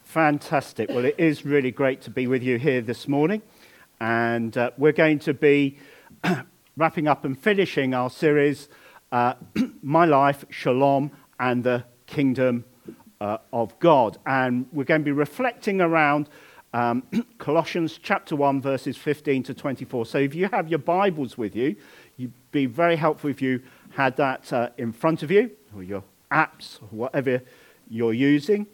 Fantastic. Well, it is really great to be with you here this morning. And we're going to be wrapping up and finishing our series, My Life, Shalom, and the Kingdom of God. And we're going to be reflecting around Colossians chapter 1, verses 15 to 24. So if you have your Bibles with you, it'd be very helpful if you had that in front of you, or your apps, or whatever you're using.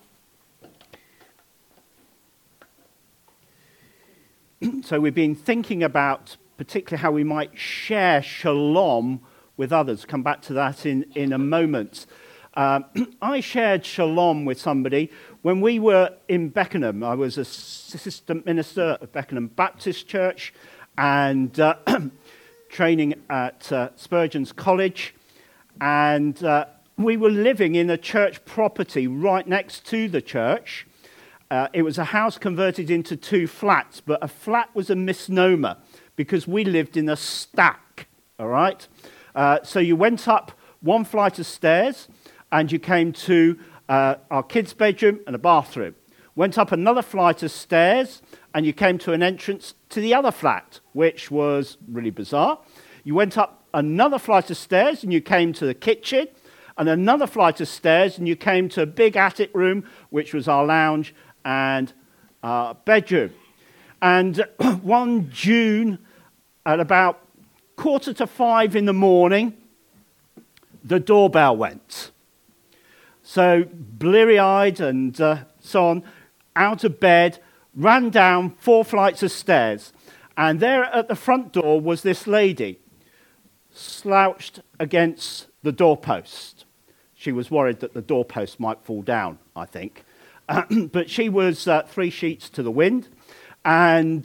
So we've been thinking about particularly how we might share shalom with others. Come back to that in a moment. I shared shalom with somebody when we were in Beckenham. I was assistant minister at Beckenham Baptist Church and training at Spurgeon's College. And we were living in a church property right next to the church. It was a house converted into 2 flats, but a flat was a misnomer because we lived in a stack, all right? So you went up 1 flight of stairs and you came to our kids' bedroom and a bathroom. Went up another flight of stairs and you came to an entrance to the other flat, which was really bizarre. You went up another flight of stairs and you came to the kitchen, and another flight of stairs and you came to a big attic room, which was our lounge and bedroom. And one June at about 4:45 in the morning, the doorbell went. So bleary-eyed and so on, out of bed, ran down 4 flights of stairs. And there at the front door was this lady, slouched against the doorpost. She was worried that the doorpost might fall down, I think. But she was 3 sheets to the wind and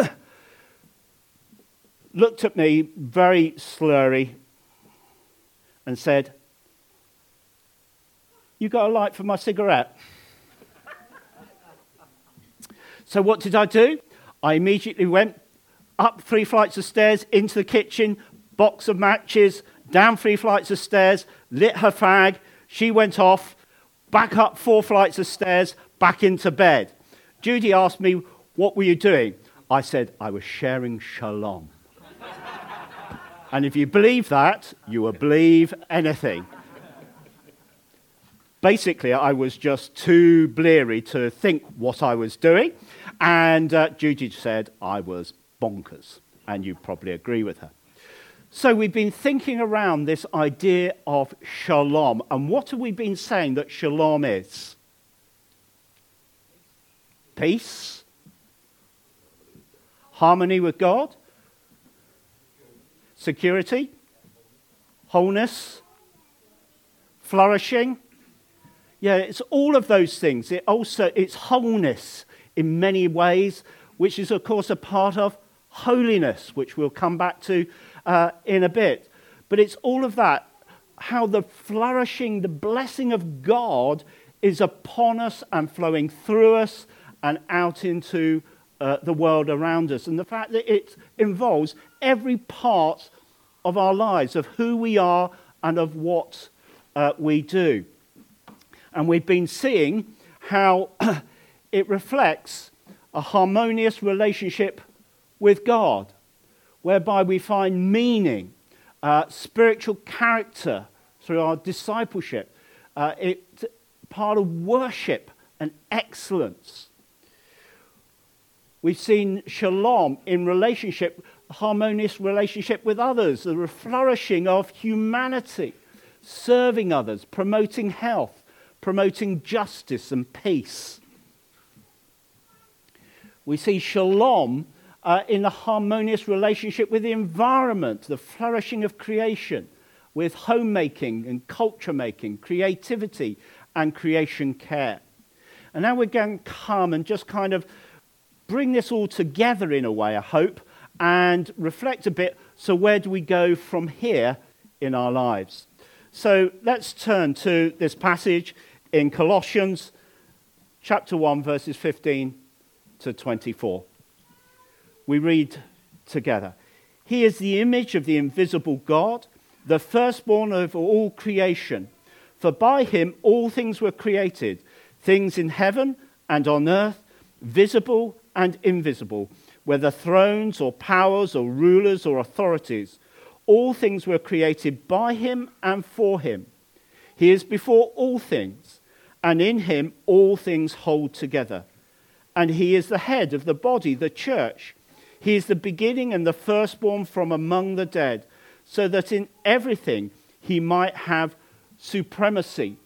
looked at me very slurry and said, "You got a light for my cigarette?" So what did I do? I immediately went up 3 flights of stairs into the kitchen, box of matches, down 3 flights of stairs, lit her fag. She went off. Back up 4 flights of stairs, back into bed. Judy asked me, "What were you doing?" I said, "I was sharing shalom." And if you believe that, you will believe anything. Basically, I was just too bleary to think what I was doing. And Judy said I was bonkers. And you probably agree with her. So we've been thinking around this idea of shalom. And what have we been saying that shalom is? Peace, harmony with God, security, wholeness, flourishing. Yeah, it's all of those things. It's wholeness in many ways, which is, of course, a part of holiness, which we'll come back to in a bit. But it's all of that, how the flourishing, the blessing of God is upon us and flowing through us and out into the world around us. And the fact that it involves every part of our lives, of who we are and of what we do. And we've been seeing how it reflects a harmonious relationship with God, whereby we find meaning, spiritual character through our discipleship. It's part of worship and excellence. We've seen shalom in relationship, harmonious relationship with others, the flourishing of humanity, serving others, promoting health, promoting justice and peace. We see shalom in a harmonious relationship with the environment, the flourishing of creation, with homemaking and culture making, creativity and creation care. And now we're going to come and just kind of bring this all together in a way, I hope, and reflect a bit. So where do we go from here in our lives? So let's turn to this passage in Colossians chapter 1, verses 15 to 24. We read together. "He is the image of the invisible God, the firstborn of all creation. For by him all things were created, things in heaven and on earth, visible and invisible, whether thrones or powers or rulers or authorities. All things were created by him and for him. He is before all things, and in him all things hold together. And he is the head of the body, the church. He is the beginning and the firstborn from among the dead, so that in everything he might have supremacy.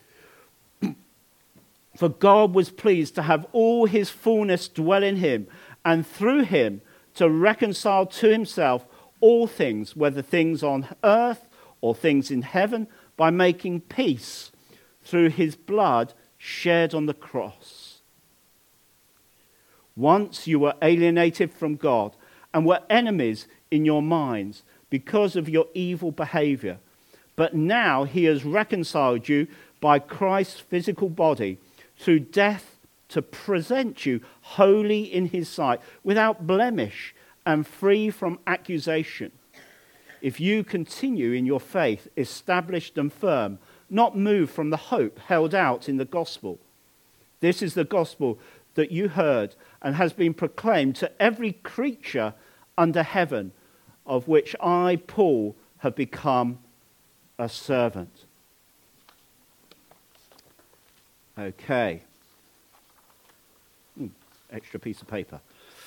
For God was pleased to have all his fullness dwell in him, and through him to reconcile to himself all things, whether things on earth or things in heaven, by making peace through his blood shed on the cross. Once you were alienated from God and were enemies in your minds because of your evil behavior. But now he has reconciled you by Christ's physical body through death to present you holy in his sight, without blemish and free from accusation. If you continue in your faith, established and firm, not moved from the hope held out in the gospel. This is the gospel that you heard and has been proclaimed to every creature under heaven, of which I, Paul, have become a servant. Okay. Extra piece of paper.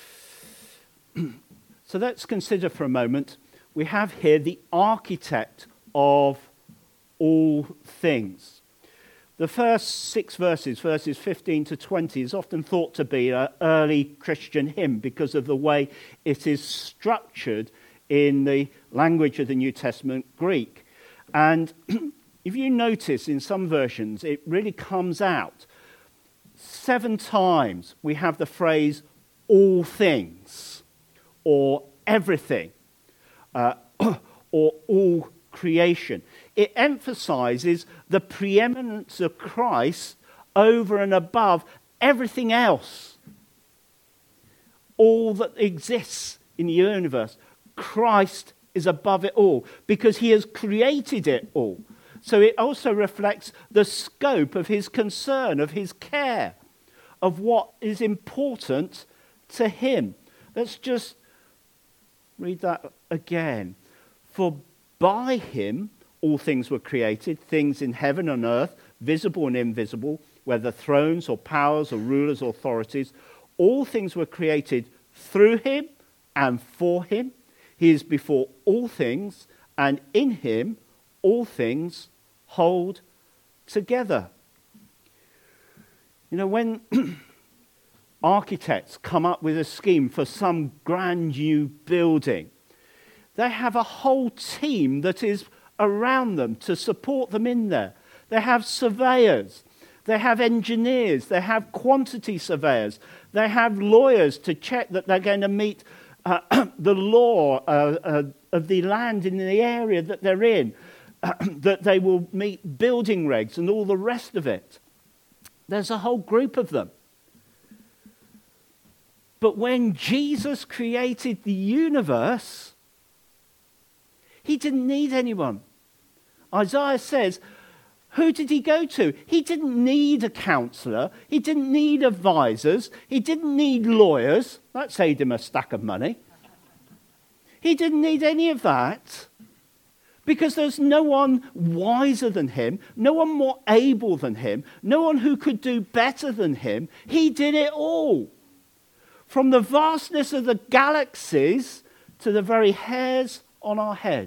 So let's consider for a moment, we have here the architect of all things. The first 6 verses, verses 15 to 20, is often thought to be an early Christian hymn because of the way it is structured in the language of the New Testament, Greek. And if you notice in some versions, it really comes out 7 times we have the phrase all things, or everything, or all creation. It emphasizes the preeminence of Christ over and above everything else. All that exists in the universe, Christ is above it all because he has created it all. So it also reflects the scope of his concern, of his care, of what is important to him. Let's just read that again. For by him all things were created, things in heaven and earth, visible and invisible, whether thrones or powers or rulers or authorities. All things were created through him and for him. He is before all things, and in him all things hold together. You know, when architects come up with a scheme for some grand new building, they have a whole team that is around them to support them in there. They have surveyors, they have engineers, they have quantity surveyors, they have lawyers to check that they're going to meet the law of the land in the area that they're in, that they will meet building regs and all the rest of it. There's a whole group of them. But when Jesus created the universe, he didn't need anyone. Isaiah says, who did he go to? He didn't need a counselor. He didn't need advisors. He didn't need lawyers. That saved him a stack of money. He didn't need any of that because there's no one wiser than him, no one more able than him, no one who could do better than him. He did it all. From the vastness of the galaxies to the very hairs on our head.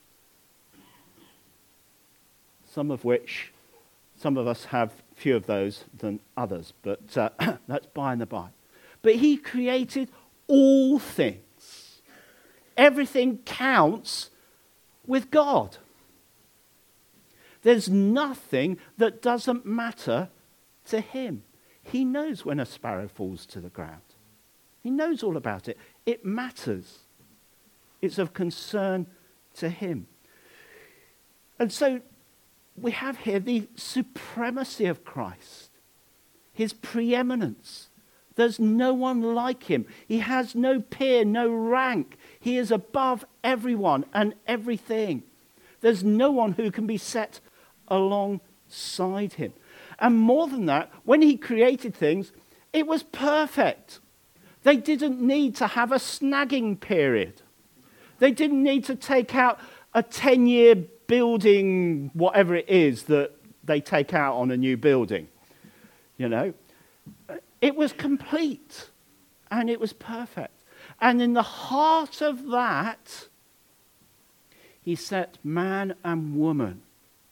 Some of us have fewer of those than others, but that's by and by. But he created all things. Everything counts with God. There's nothing that doesn't matter to him. He knows when a sparrow falls to the ground. He knows all about it. It matters. It's of concern to him. And so we have here the supremacy of Christ, his preeminence. There's no one like him. He has no peer, no rank. He is above everyone and everything. There's no one who can be set alongside him. And more than that, when he created things, it was perfect. They didn't need to have a snagging period. They didn't need to take out a 10-year building, whatever it is that they take out on a new building. You know, it was complete and it was perfect. And in the heart of that, he set man and woman.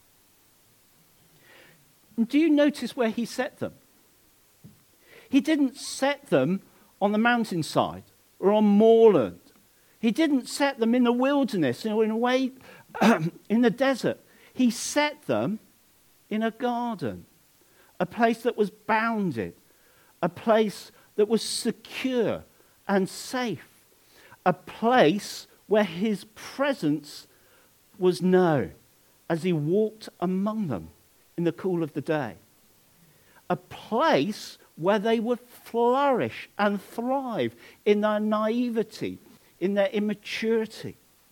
And do you notice where he set them? He didn't set them on the mountainside or on moorland. He didn't set them in the wilderness or in a way in the desert. He set them in a garden, a place that was bounded, a place that was secure and safe, a place where his presence was known as he walked among them in the cool of the day, a place where they would flourish and thrive in their naivety, in their immaturity.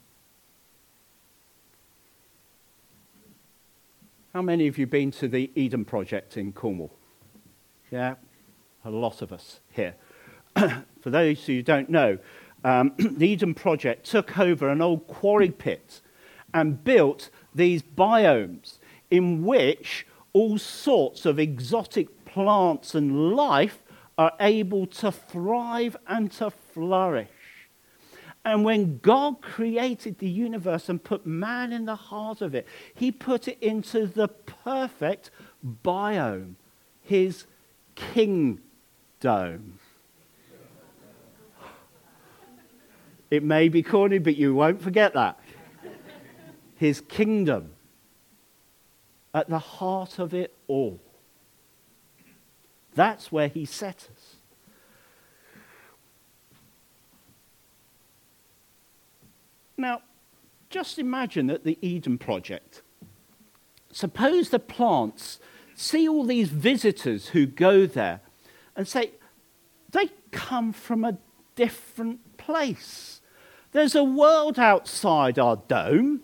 How many of you have been to the Eden Project in Cornwall? Yeah, a lot of us here. For those who don't know, the Eden Project took over an old quarry pit and built these biomes in which all sorts of exotic plants and life are able to thrive and to flourish. And when God created the universe and put man in the heart of it, he put it into the perfect biome, his kingdom. It may be corny, but you won't forget that. His kingdom. At the heart of it all. That's where he set us. Now, just imagine at the Eden Project. Suppose the plants see all these visitors who go there and say, they come from a different place. There's a world outside our dome.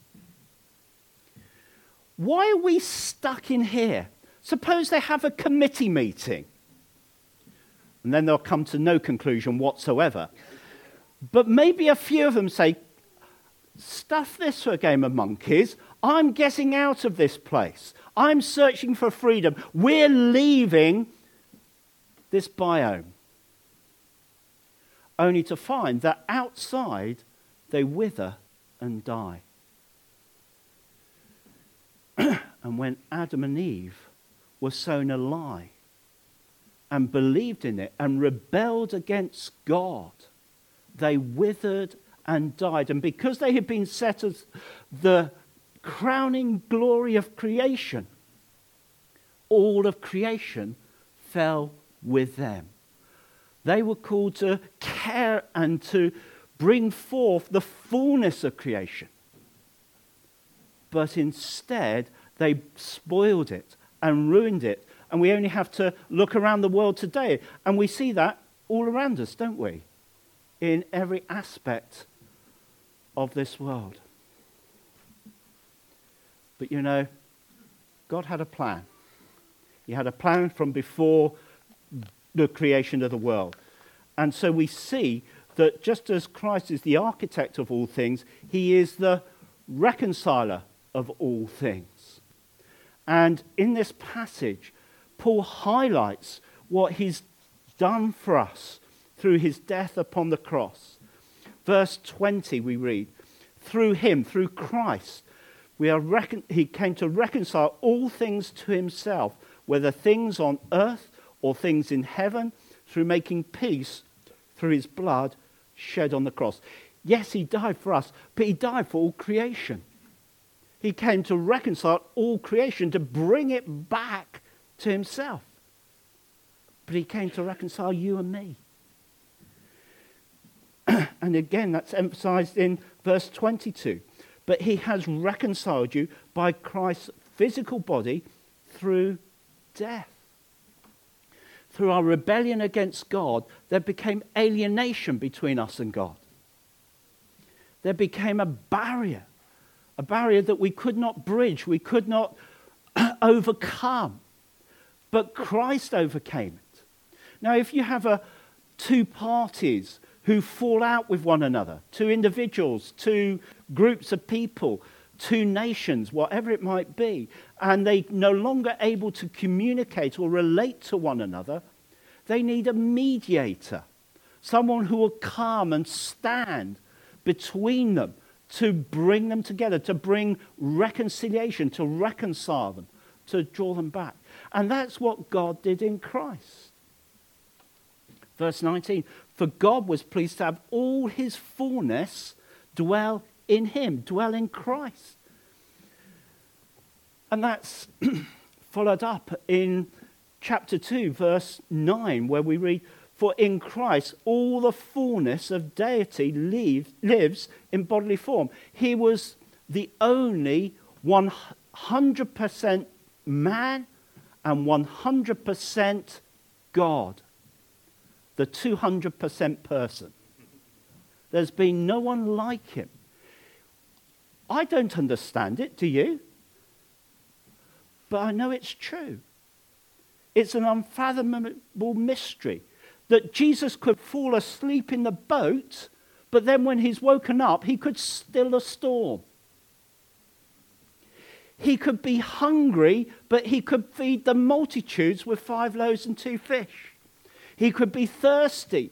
Why are we stuck in here? Suppose they have a committee meeting. And then they'll come to no conclusion whatsoever. But maybe a few of them say, stuff this for a game of monkeys. I'm getting out of this place. I'm searching for freedom. We're leaving this biome. Only to find that outside they wither and die. And when Adam and Eve were sown a lie and believed in it and rebelled against God, they withered and died. And because they had been set as the crowning glory of creation, all of creation fell with them. They were called to care and to bring forth the fullness of creation. But instead, they spoiled it and ruined it. And we only have to look around the world today, and we see that all around us, don't we? In every aspect of this world. But you know, God had a plan. He had a plan from before the creation of the world. And so we see that just as Christ is the architect of all things, he is the reconciler of all things. And in this passage, Paul highlights what he's done for us through his death upon the cross. Verse 20 we read, through him, through Christ, he came to reconcile all things to himself, whether things on earth or things in heaven, through making peace through his blood shed on the cross. Yes, he died for us, but he died for all creation. He came to reconcile all creation, to bring it back to himself. But he came to reconcile you and me. And again, that's emphasized in verse 22. But he has reconciled you by Christ's physical body through death. Through our rebellion against God, there became alienation between us and God. There became a barrier that we could not bridge, we could not overcome. but Christ overcame it. Now, if you have two parties who fall out with one another, two individuals, two groups of people, two nations, whatever it might be, and they no longer able to communicate or relate to one another, they need a mediator, someone who will come and stand between them to bring them together, to bring reconciliation, to reconcile them, to draw them back. And that's what God did in Christ. Verse 19, for God was pleased to have all his fullness dwell in him, dwell in Christ. And that's followed up in chapter 2, verse 9, where we read, for in Christ all the fullness of deity lives in bodily form. He was the only 100% man and 100% God. The 200% person. There's been no one like him. I don't understand it, do you? But I know it's true. It's an unfathomable mystery that Jesus could fall asleep in the boat, but then when he's woken up, he could still a storm. He could be hungry, but he could feed the multitudes with 5 loaves and 2 fish. He could be thirsty,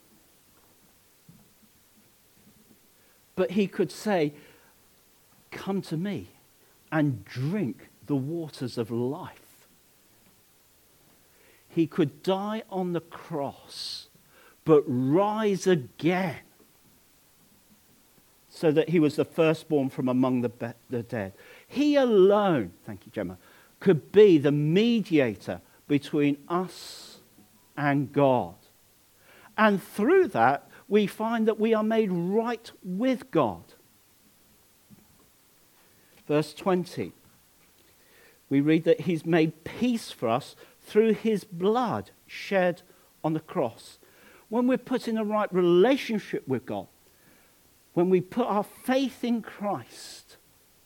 but he could say, come to me and drink the waters of life. He could die on the cross, but rise again, so that he was the firstborn from among the dead. He alone, thank you, Gemma, could be the mediator between us and God. And through that, we find that we are made right with God. Verse 20, we read that he's made peace for us through his blood shed on the cross. When we're put in the right relationship with God, when we put our faith in Christ,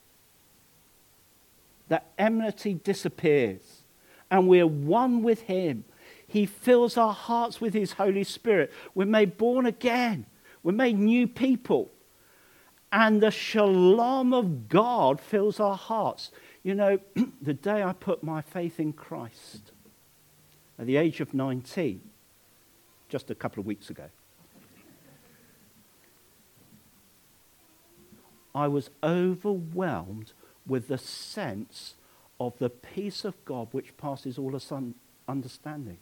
that enmity disappears and we're one with him. He fills our hearts with his Holy Spirit. We're made born again. We're made new people. And the shalom of God fills our hearts. You know, the day I put my faith in Christ, at the age of 19, just a couple of weeks ago, I was overwhelmed with the sense of the peace of God which passes all understanding.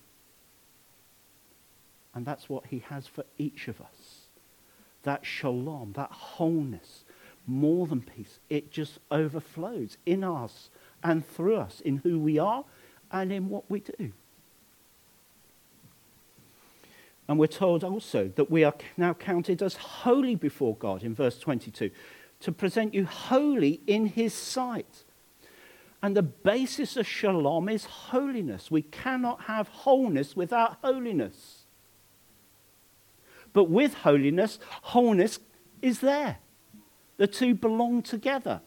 And that's what he has for each of us. That shalom, that wholeness, more than peace, it just overflows in us and through us, in who we are and in what we do. And we're told also that we are now counted as holy before God in verse 22, to present you holy in his sight. And the basis of shalom is holiness. We cannot have wholeness without holiness. But with holiness, wholeness is there. The two belong together.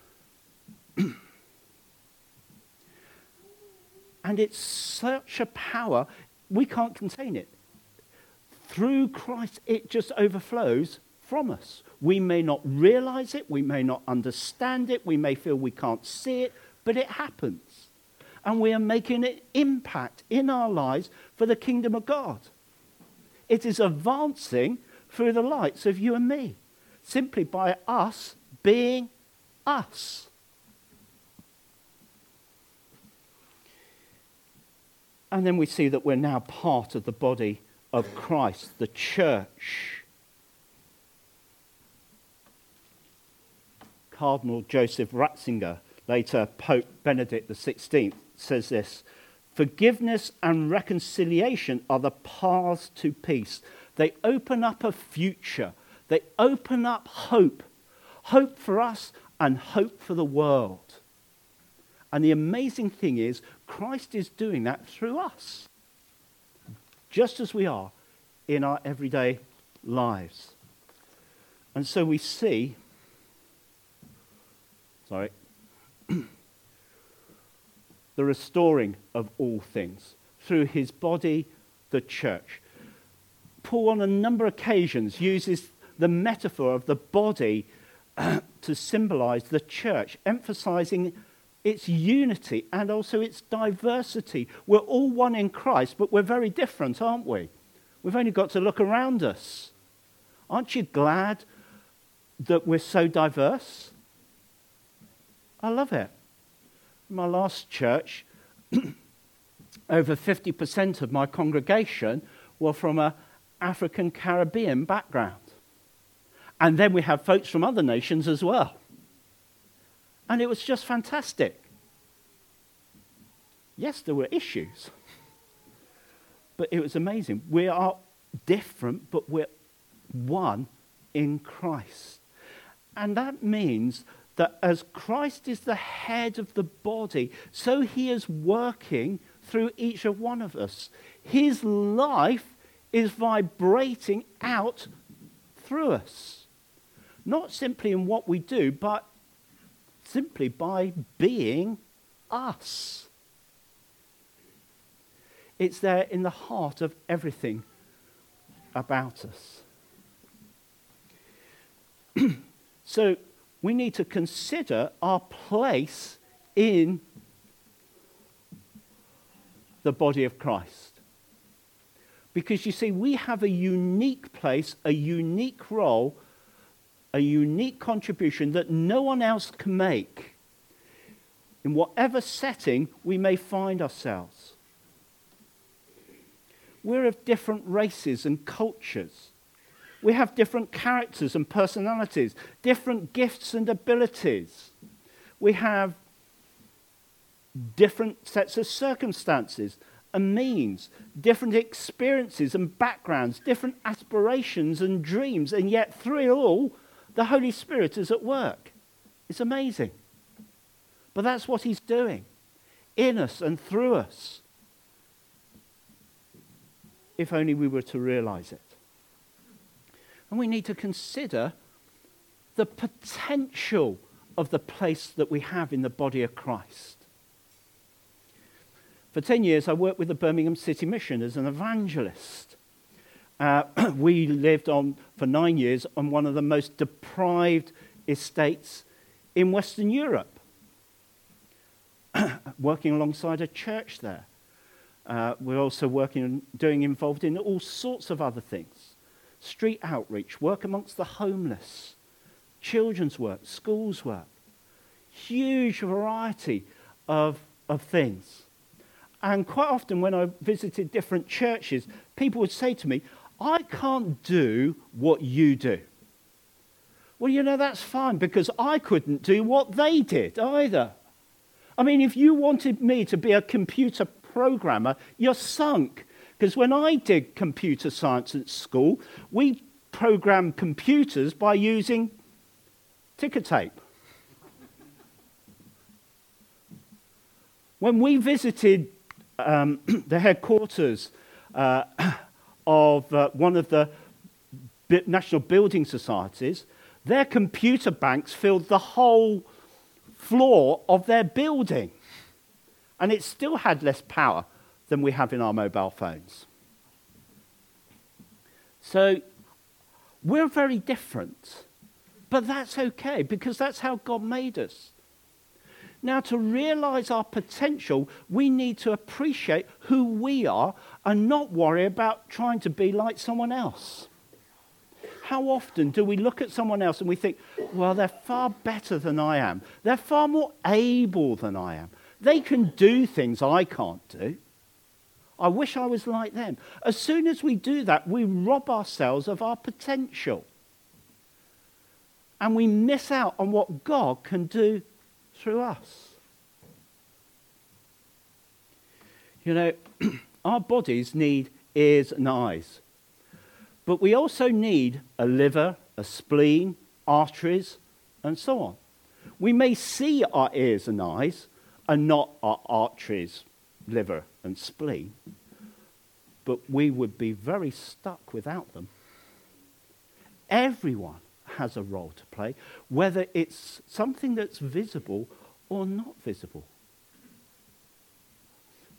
And it's such a power, we can't contain it. Through Christ, it just overflows from us. We may not realize it, we may not understand it, we may feel we can't see it, but it happens. And we are making an impact in our lives for the kingdom of God. It is advancing through the lights of you and me, simply by us being us. And then we see that we're now part of the body of Christ, the church. Cardinal Joseph Ratzinger, later Pope Benedict XVI, says this: forgiveness and reconciliation are the paths to peace. They open up a future. They open up hope. Hope for us and hope for the world. And the amazing thing is, Christ is doing that through us, just as we are in our everyday lives. And so we see, the the restoring of all things through his body, the church. Paul, on a number of occasions, uses the metaphor of the body to symbolize the church, emphasizing its unity and also its diversity. We're all one in Christ, but we're very different, aren't we? We've only got to look around us. Aren't you glad that we're so diverse? I love it. In my last church, over 50% of my congregation were from an African Caribbean background. And then we have folks from other nations as well. And it was just fantastic. Yes, there were issues. But it was amazing. We are different, but we're one in Christ. And that means that as Christ is the head of the body, so he is working through each of one of us. His life is vibrating out through us. Not simply in what we do, but simply by being us. It's there in the heart of everything about us. So we need to consider our place in the body of Christ. Because you see, we have a unique place, a unique role, a unique contribution that no one else can make in whatever setting we may find ourselves. We're of different races and cultures. We have different characters and personalities, different gifts and abilities. We have different sets of circumstances and means, different experiences and backgrounds, different aspirations and dreams, and yet through it all, the Holy Spirit is at work. It's amazing. But that's what he's doing in us and through us, if only we were to realize it. And we need to consider the potential of the place that we have in the body of Christ. For 10 years, I worked with the Birmingham City Mission as an evangelist. We lived for 9 years on one of the most deprived estates in Western Europe, working alongside a church there. We're also involved in all sorts of other things. Street outreach, work amongst the homeless, children's work, schools work. Huge variety of things. And quite often when I visited different churches, people would say to me, I can't do what you do. Well, you know, that's fine, because I couldn't do what they did either. I mean, if you wanted me to be a computer programmer, you're sunk. Because when I did computer science at school, we programmed computers by using ticker tape. When we visited the headquarters of one of the national building societies, their computer banks filled the whole floor of their building. And it still had less power than we have in our mobile phones. So we're very different, but that's okay, because that's how God made us. Now, to realize our potential, we need to appreciate who we are and not worry about trying to be like someone else. How often do we look at someone else and we think, well, they're far better than I am. They're far more able than I am. They can do things I can't do. I wish I was like them. As soon as we do that, we rob ourselves of our potential. And we miss out on what God can do through us. You know, our bodies need ears and eyes. But we also need a liver, a spleen, arteries, and so on. We may see our ears and eyes and not our arteries, liver, and spleen, but we would be very stuck without them. Everyone has a role to play, whether it's something that's visible or not visible.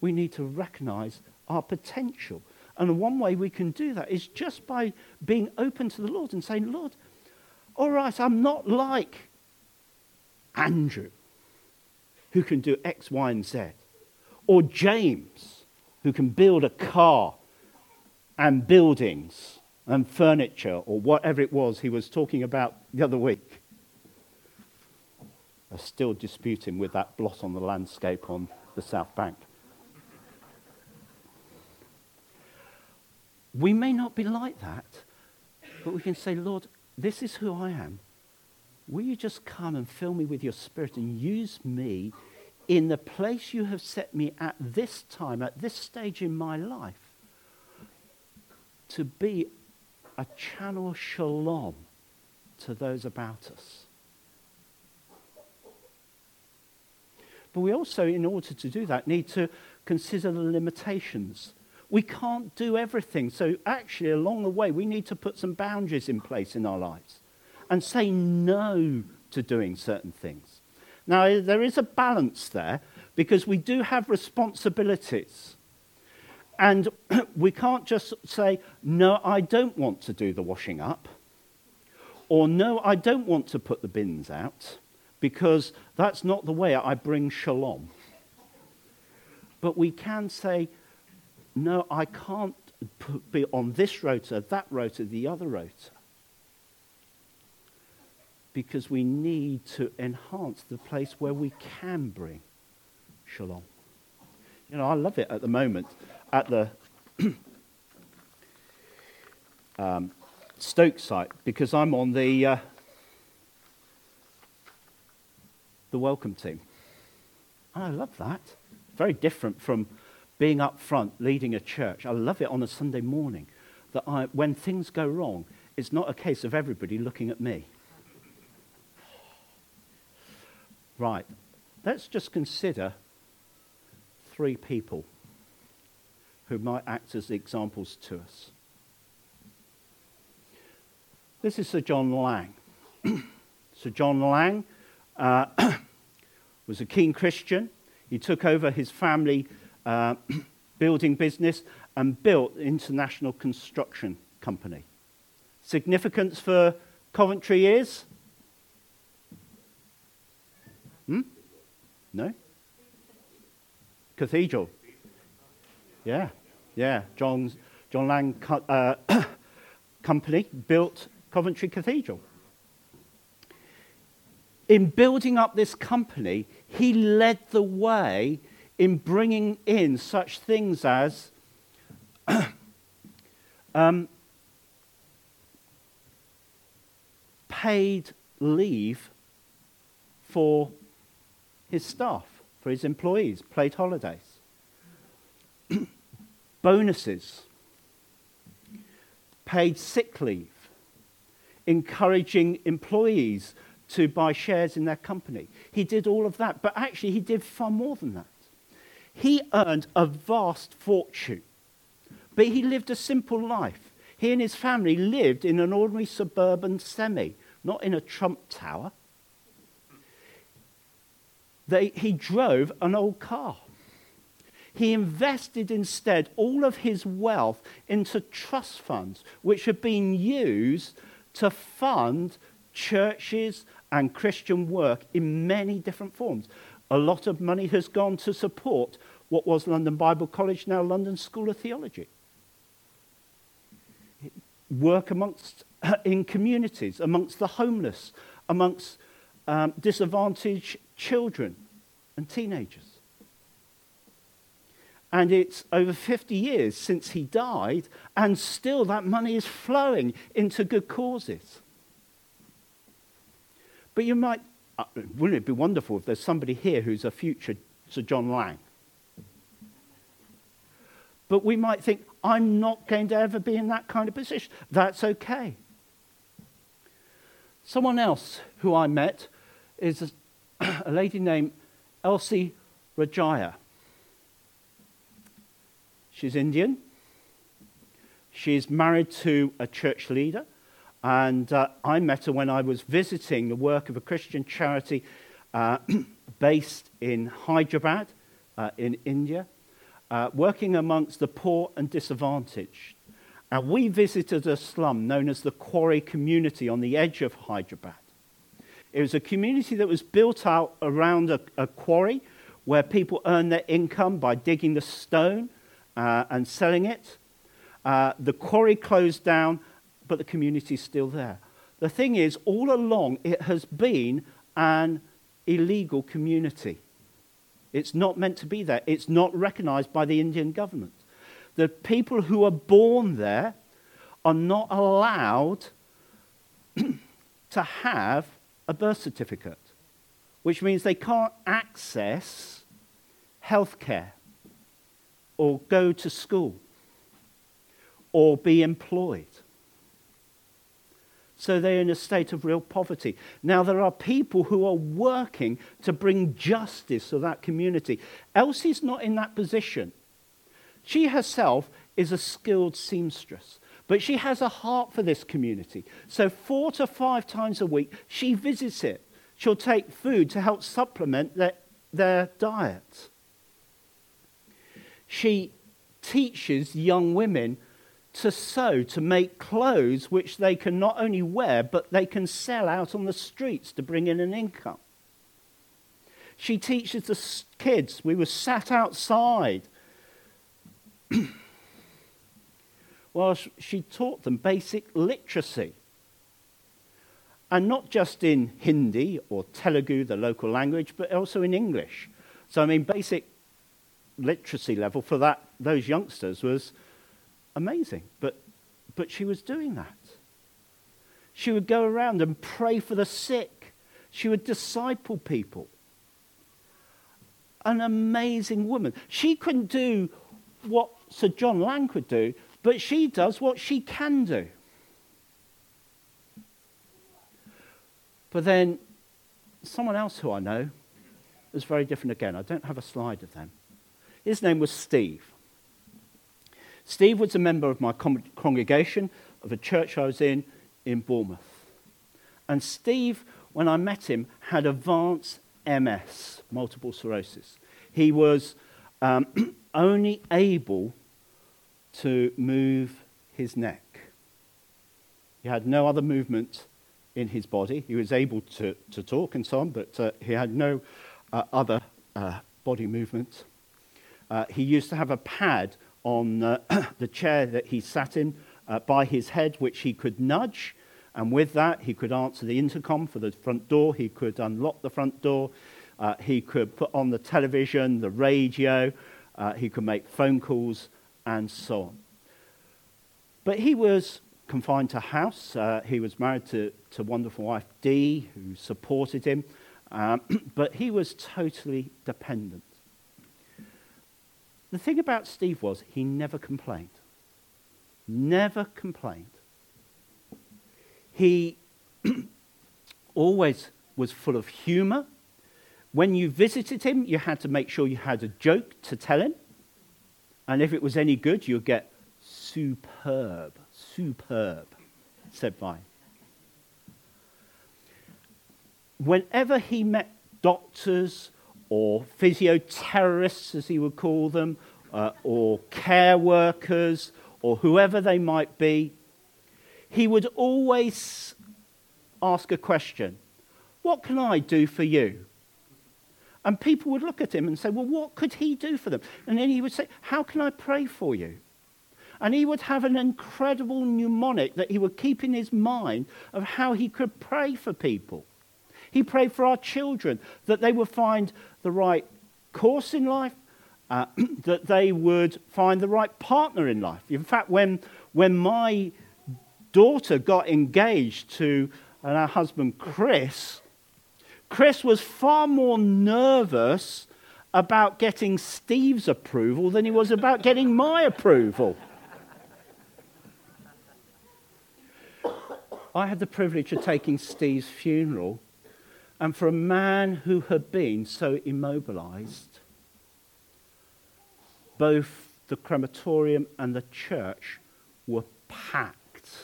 we need to recognize our potential. And one way we can do that is just by being open to the Lord and saying, Lord, all right, I'm not like Andrew, who can do X, Y, and Z, or James, who can build a car and buildings and furniture, or whatever it was he was talking about the other week. I still dispute him with that blot on the landscape on the South Bank. We may not be like that, but we can say, Lord, this is who I am. Will you just come and fill me with your Spirit and use me in the place you have set me at this time, at this stage in my life, to be a channel of shalom to those about us. But we also, in order to do that, need to consider the limitations. We can't do everything. So actually, along the way, we need to put some boundaries in place in our lives and say no to doing certain things. Now, there is a balance there because we do have responsibilities. And we can't just say, no, I don't want to do the washing up. Or no, I don't want to put the bins out, because that's not the way I bring shalom. But we can say, no, I can't be on this rota, that rota, the other rota. Because we need to enhance the place where we can bring shalom. You know, I love it at the moment at the Stoke site, because I'm on the welcome team. And I love that. Very different from being up front, leading a church. I love it on a Sunday morning, that when things go wrong, it's not a case of everybody looking at me. Right, let's just consider 3 people who might act as examples to us. This is Sir John Lang. Sir John Lang was a keen Christian. He took over his family building business and built an international construction company. Significance for Coventry is? No? Cathedral. Yeah. John Lang company built Coventry Cathedral. In building up this company, he led the way in bringing in such things as paid leave for his staff, for his employees, paid holidays, bonuses, paid sick leave, encouraging employees to buy shares in their company. He did all of that, but actually he did far more than that. He earned a vast fortune, but he lived a simple life. He and his family lived in an ordinary suburban semi, not in a Trump Tower. He drove an old car. He invested instead all of his wealth into trust funds, which had been used to fund churches and Christian work in many different forms. A lot of money has gone to support what was London Bible College, now London School of Theology. Work in communities, amongst the homeless, amongst disadvantaged children and teenagers. And it's over 50 years since he died, and still that money is flowing into good causes. But you might, wouldn't it be wonderful if there's somebody here who's a future Sir John Lang? But we might think, I'm not going to ever be in that kind of position. That's okay. Someone else who I met is a lady named Elsie Rajaya. She's Indian. She's married to a church leader. And I met her when I was visiting the work of a Christian charity based in Hyderabad in India. working amongst the poor and disadvantaged. And we visited a slum known as the Quarry community on the edge of Hyderabad. It was a community that was built out around a quarry where people earn their income by digging the stone and selling it. The quarry closed down, but the community is still there. The thing is, all along, it has been an illegal community. It's not meant to be there. It's not recognized by the Indian government. The people who are born there are not allowed to have a birth certificate, which means they can't access healthcare or go to school or be employed. So they're in a state of real poverty. Now, there are people who are working to bring justice to that community. Elsie's not in that position. She herself is a skilled seamstress, but she has a heart for this community. So 4 to 5 times a week, she visits it. She'll take food to help supplement their diet. She teaches young women to sew, to make clothes which they can not only wear, but they can sell out on the streets to bring in an income. She teaches the kids. We were sat outside. Well, she taught them basic literacy. And not just in Hindi or Telugu, the local language, but also in English. So, I mean, basic literacy level for those youngsters was amazing. But she was doing that. She would go around and pray for the sick. She would disciple people. An amazing woman. She couldn't do what Sir John Lang could do, but she does what she can do. But then someone else who I know was very different again. I don't have a slide of them. His name was Steve. Steve was a member of my congregation of a church I was in Bournemouth. And Steve, when I met him, had advanced MS, multiple sclerosis. He was only able to move his neck. He had no other movement in his body. He was able to talk and so on, but he had no other body movement. He used to have a pad on the chair that he sat in by his head, which he could nudge, and with that he could answer the intercom for the front door, he could unlock the front door, he could put on the television, the radio, he could make phone calls, and so on. But he was confined to house. He was married to wonderful wife Dee, who supported him, but he was totally dependent. The thing about Steve was he never complained. Never complained. He always was full of humor. When you visited him, you had to make sure you had a joke to tell him. And if it was any good, you'd get superb, said by. Whenever he met doctors or physio-terrorists, as he would call them, or care workers, or whoever they might be, he would always ask a question. What can I do for you? And people would look at him and say, well, what could he do for them? And then he would say, how can I pray for you? And he would have an incredible mnemonic that he would keep in his mind of how he could pray for people. He prayed for our children, that they would find the right course in life, that they would find the right partner in life. In fact, when my daughter got engaged to her husband, Chris was far more nervous about getting Steve's approval than he was about getting my approval. I had the privilege of taking Steve's funeral, and for a man who had been so immobilized, both the crematorium and the church were packed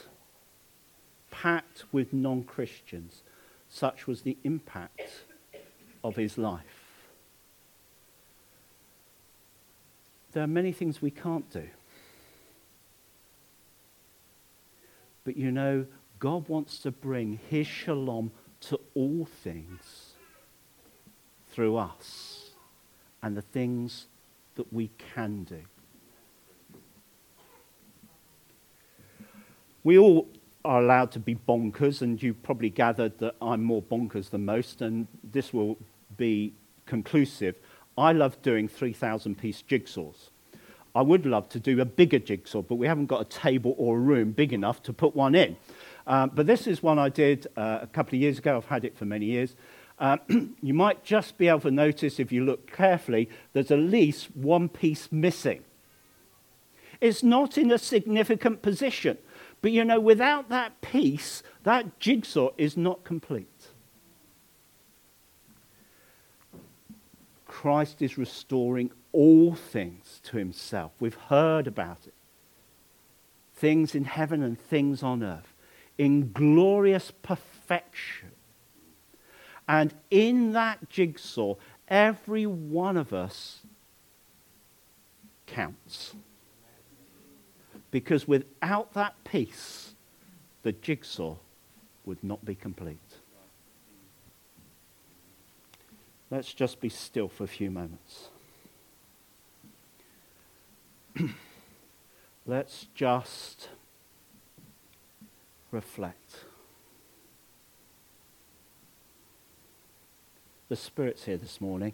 with non-Christians. Such was the impact of his life. there are many things we can't do. But you know, God wants to bring his shalom to all things through us and the things that we can do. We all are allowed to be bonkers, and you've probably gathered that I'm more bonkers than most, and this will be conclusive. I love doing 3,000-piece jigsaws. I would love to do a bigger jigsaw, but we haven't got a table or a room big enough to put one in. But this is one I did a couple of years ago. I've had it for many years. You might just be able to notice, if you look carefully, there's at least one piece missing. It's not in a significant position. But you know, without that piece, that jigsaw is not complete. Christ is restoring all things to himself. We've heard about it. Things in heaven and things on earth. In glorious perfection. And in that jigsaw, every one of us counts. Because without that piece, the jigsaw would not be complete. Let's just be still for a few moments. Let's just reflect. The Spirit's here this morning.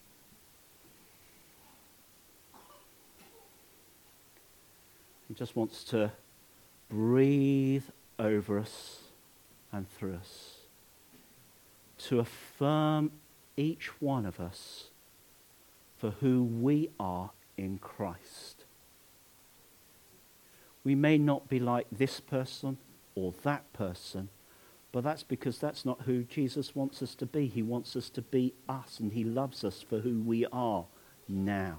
He just wants to breathe over us and through us to affirm each one of us for who we are in Christ. We may not be like this person or that person, but that's because that's not who Jesus wants us to be. He wants us to be us, and he loves us for who we are now.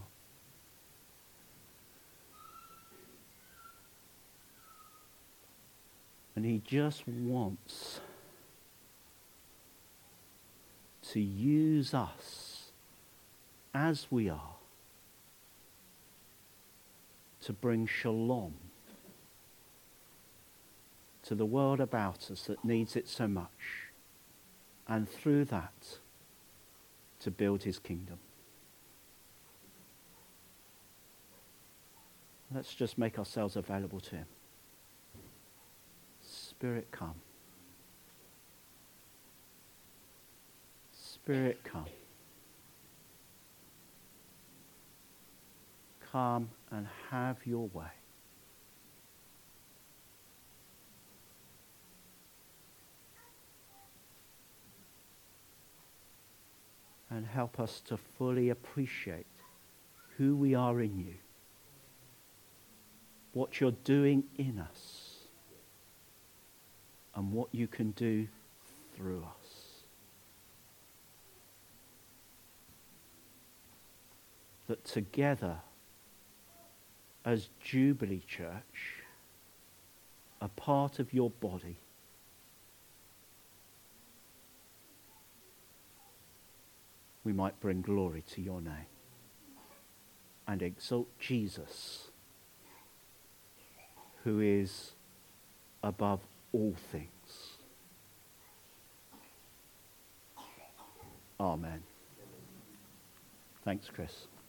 And he just wants to use us as we are to bring shalom to the world about us that needs it so much, and through that to build his kingdom. Let's just make ourselves available to him. Spirit, come. Spirit, come. Come and have your way. And help us to fully appreciate who we are in you, what you're doing in us, and what you can do through us. That together, as Jubilee Church, a part of your body, we might bring glory to your name and exalt Jesus, who is above all things. Amen. Thanks, Chris.